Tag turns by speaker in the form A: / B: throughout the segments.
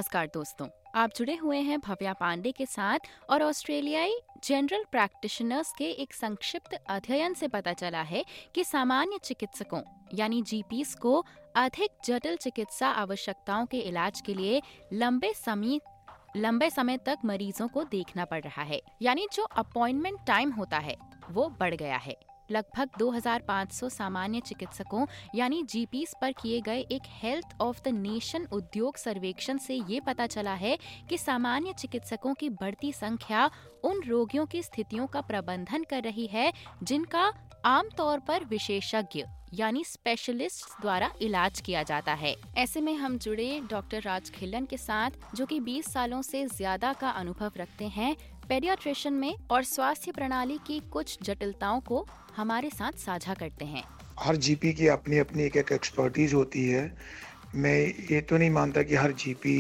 A: नमस्कार दोस्तों, आप जुड़े हुए हैं भव्या पांडे के साथ और ऑस्ट्रेलियाई जनरल प्रैक्टिशनर्स के एक संक्षिप्त अध्ययन से पता चला है कि सामान्य चिकित्सकों यानी जीपीस को अधिक जटिल चिकित्सा आवश्यकताओं के इलाज के लिए लंबे समय तक मरीजों को देखना पड़ रहा है। यानी जो अपॉइंटमेंट टाइम होता है वो बढ़ गया है। लगभग 2500 सामान्य चिकित्सकों यानी जीपीस पर किए गए एक हेल्थ ऑफ द नेशन उद्योग सर्वेक्षण से ये पता चला है कि सामान्य चिकित्सकों की बढ़ती संख्या उन रोगियों की स्थितियों का प्रबंधन कर रही है जिनका आमतौर पर विशेषज्ञ यानी स्पेशलिस्ट द्वारा इलाज किया जाता है। ऐसे में हम जुड़े डॉक्टर राज खिल्लन के साथ, जो कि 20 सालों से ज्यादा का अनुभव रखते हैं पेडियाट्रिशियन में और स्वास्थ्य प्रणाली की कुछ जटिलताओं को हमारे साथ साझा करते हैं।
B: हर जीपी की अपनी अपनी एक एक्सपर्टीज होती है। मैं ये तो नहीं मानता कि हर जीपी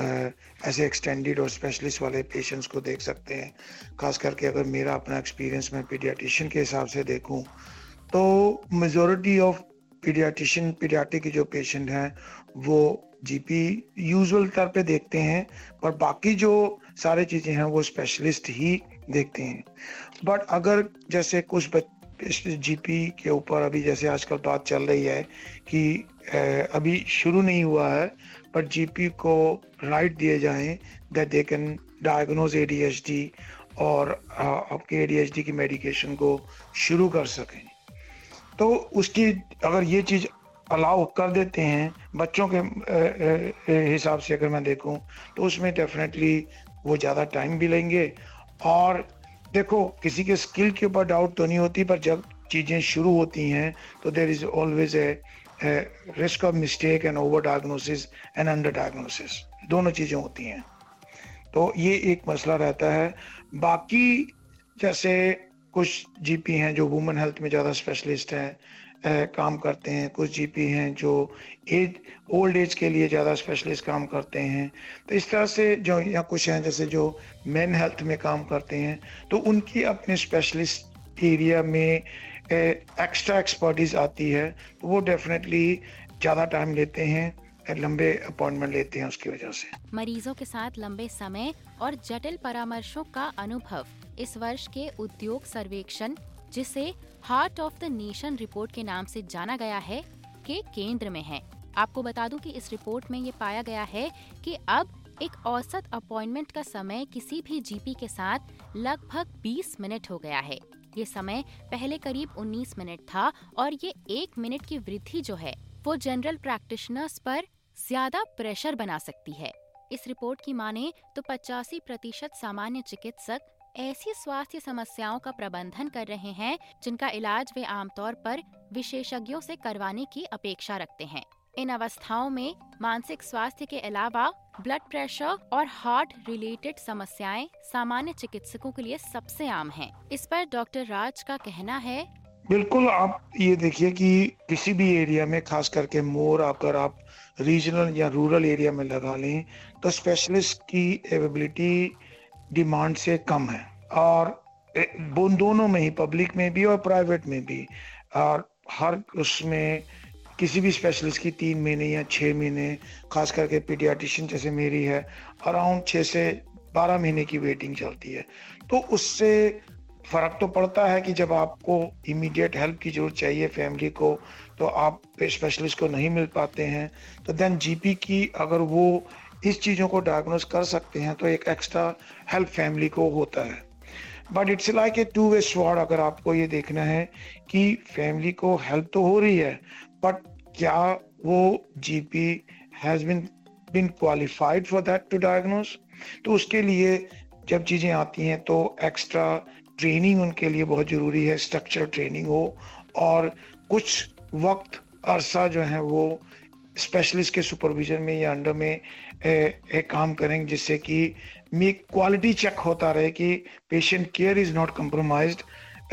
B: ऐसे एक्सटेंडेड और स्पेशलिस्ट वाले पेशेंट्स को देख सकते हैं। खास करके अगर मेरा अपना एक्सपीरियंस मैं पीडियाट्रिशियन के हिसाब से देखूं तो मेजॉरिटी ऑफ पीडियाट्रिक के जो पेशेंट हैं वो जीपी यूजुअल तौर पे देखते हैं, पर बाकी जो सारी चीजें हैं वो स्पेशलिस्ट ही देखते हैं। बट अगर जैसे कुछ जीपी के ऊपर अभी जैसे आजकल बात चल रही है कि अभी शुरू नहीं हुआ है, पर जीपी को राइट दिए जाएं that they can diagnose ADHD और आपके एडीएचडी की मेडिकेशन को शुरू कर सकें। तो उसकी अगर ये चीज अलाउ कर देते हैं बच्चों के हिसाब से अगर मैं देखूं तो उसमें डेफिनेटली वो ज़्यादा टाइम भी लेंगे। और देखो, किसी के स्किल के ऊपर डाउट तो नहीं होती, पर जब चीज़ें शुरू होती हैं तो there is always a risk of mistake and over diagnosis and under diagnosis, दोनों चीज़ें होती हैं। तो ये एक मसला रहता है। बाकी जैसे कुछ जीपी हैं जो वुमेन हेल्थ में ज़्यादा स्पेशलिस्ट हैं, काम करते हैं। कुछ जीपी हैं जो ओल्ड एज के लिए ज़्यादा स्पेशलिस्ट काम करते हैं। तो इस तरह से जो या कुछ हैं जैसे जो मेन हेल्थ में काम करते हैं तो उनकी अपने स्पेशलिस्ट एरिया में एक्स्ट्रा एक्सपर्टीज आती है, तो वो डेफिनेटली ज़्यादा टाइम लेते हैं, लंबे अपॉइंटमेंट लेते हैं उसकी वजह से।
A: मरीजों के साथ लंबे समय और जटिल परामर्शों का अनुभव इस वर्ष के उद्योग सर्वेक्षण, जिसे heart of the nation report के नाम से जाना गया है, के केंद्र में है। आपको बता दूं कि इस रिपोर्ट में ये पाया गया है कि अब एक औसत अपॉइंटमेंट का समय किसी भी जीपी के साथ लगभग 20 मिनट हो गया है। ये समय पहले करीब 19 मिनट था और ये 1 मिनट की वृद्धि जो है वो जनरल प्रैक्टिशनर्स पर ज्यादा प्रेशर बना सकती है। इस रिपोर्ट की माने तो 85% सामान्य चिकित्सक ऐसी स्वास्थ्य समस्याओं का प्रबंधन कर रहे हैं जिनका इलाज वे आमतौर पर विशेषज्ञों से करवाने की अपेक्षा रखते हैं। इन अवस्थाओं में मानसिक स्वास्थ्य के अलावा ब्लड प्रेशर और हार्ट रिलेटेड समस्याएं सामान्य चिकित्सकों के लिए सबसे आम हैं। इस पर डॉक्टर राज का कहना है,
B: बिल्कुल। आप ये देखिए कि किसी भी एरिया में, खास करके मोर अगर आप रीजनल या रूरल एरिया में लगा लें, तो स्पेशलिस्ट की अवेलेबिलिटी डिमांड से कम है। और दोनों में ही, पब्लिक में भी और प्राइवेट में भी, और हर उसमें किसी भी स्पेशलिस्ट की 3 महीने या 6 महीने, खास करके पीडियाट्रिशियन जैसे मेरी है, अराउंड 6 से 12 महीने की वेटिंग चलती है। तो उससे फर्क तो पड़ता है कि जब आपको इमीडिएट हेल्प की जरूरत चाहिए फैमिली को, तो आप स्पेशलिस्ट को नहीं मिल पाते हैं। तो देन जीपी की अगर वो इस चीज़ों को डायग्नोज कर सकते हैं तो एक एक्स्ट्रा हेल्प फैमिली को होता है। But it's like a two way sword. अगर आपको ये देखना है कि फैमिली को हेल्प तो हो रही है, बट क्या वो GP has been qualified for that to diagnose. तो उसके लिए जब चीज़ें आती हैं तो एक्स्ट्रा ट्रेनिंग उनके लिए बहुत ज़रूरी है, स्ट्रक्चर ट्रेनिंग हो, और कुछ वक्त अरसा जो है वो स्पेशलिस्ट के सुपरविजन में या अंडर में एक काम करें, जिससे कि क्वालिटी चेक होता रहे कि patient care is not compromised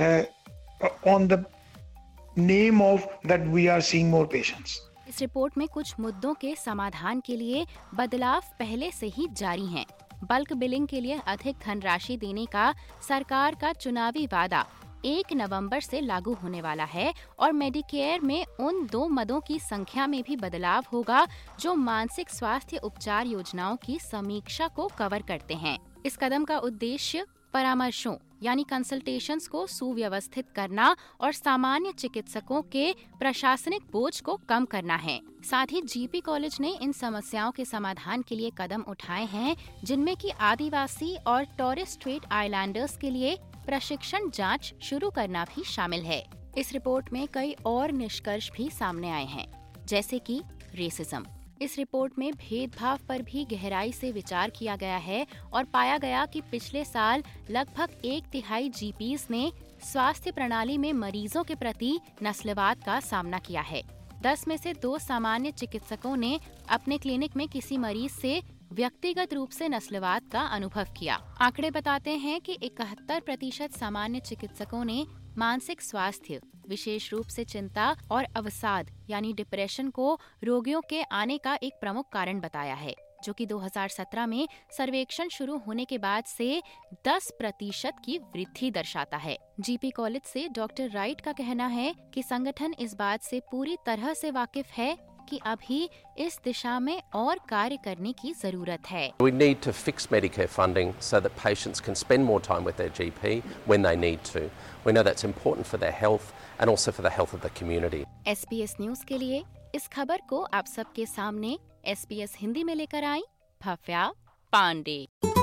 B: on the name of that we are seeing more patients.
A: इस रिपोर्ट में कुछ मुद्दों के समाधान के लिए बदलाव पहले से ही जारी हैं। बल्क बिलिंग के लिए अधिक धनराशि देने का सरकार का चुनावी वादा 1 नवंबर से लागू होने वाला है और मेडिकेयर में उन 2 मदों की संख्या में भी बदलाव होगा जो मानसिक स्वास्थ्य उपचार योजनाओं की समीक्षा को कवर करते हैं। इस कदम का उद्देश्य परामर्शों यानी कंसल्टेशंस को सुव्यवस्थित करना और सामान्य चिकित्सकों के प्रशासनिक बोझ को कम करना है। साथ ही जीपी कॉलेज ने इन समस्याओं के समाधान के लिए कदम उठाए हैं, जिनमें कि आदिवासी और टॉरेस स्ट्रेट आइलैंडर्स के लिए प्रशिक्षण जांच शुरू करना भी शामिल है। इस रिपोर्ट में कई और निष्कर्ष भी सामने आए हैं, जैसे कि रेसिज्म। इस रिपोर्ट में भेदभाव पर भी गहराई से विचार किया गया है और पाया गया कि पिछले साल लगभग 1/3 जीपीज ने स्वास्थ्य प्रणाली में मरीजों के प्रति नस्लवाद का सामना किया है। 10 में से 2 सामान्य चिकित्सकों ने अपने क्लिनिक में किसी मरीज से व्यक्तिगत रूप से नस्लवाद का अनुभव किया। आंकड़े बताते हैं कि 71% सामान्य चिकित्सकों ने मानसिक स्वास्थ्य, विशेष रूप से चिंता और अवसाद यानी डिप्रेशन को रोगियों के आने का एक प्रमुख कारण बताया है, जो कि 2017 में सर्वेक्षण शुरू होने के बाद से 10% की वृद्धि दर्शाता है। जीपी कॉलेज से डॉक्टर राइट का कहना है कि संगठन इस बात से पूरी तरह से वाकिफ है कि अभी इस दिशा में और कार्य करने की जरूरत है।
C: We need to fix Medicare funding so that patients can spend more time with their GP when they need to. We know that's important for their health and also for the health of the community.
A: SBS news के लिए इस खबर को आप सबके सामने SBS Hindi में लेकर आई भव्या पांडे।